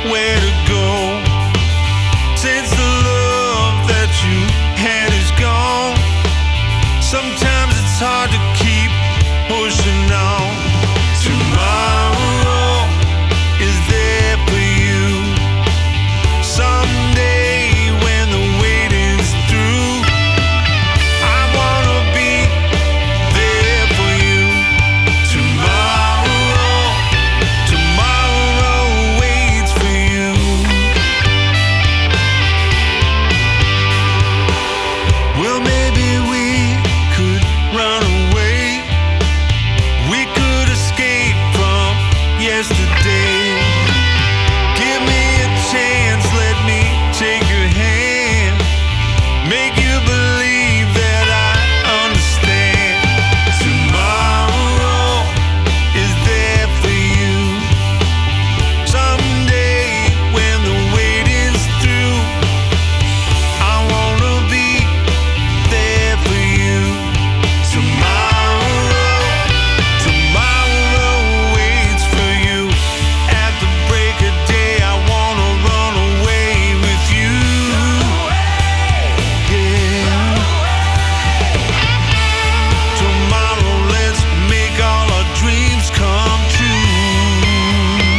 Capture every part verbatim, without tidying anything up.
where to go. Since the love that you had is gone, sometimes it's hard to keep pushing on. Tomorrow is there for you. Someday when the waiting's through, I wanna be there for you. Tomorrow, tomorrow waits for you. Well, maybe we could run away. We could escape from yesterday. Give me a chance, let me take your hand, make you believe that I understand. Tomorrow is there for you. Someday when the waiting's through, I wanna be there for you. Tomorrow, tomorrow waits for you. At the break of day, I wanna run away with you. Yeah. Tomorrow, let's make all our dreams come true.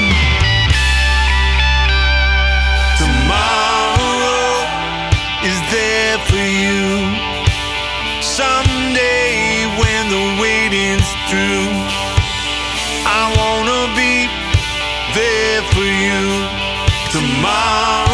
Tomorrow is there for you. Someday when the waiting's through, I wanna be there for you. Tomorrow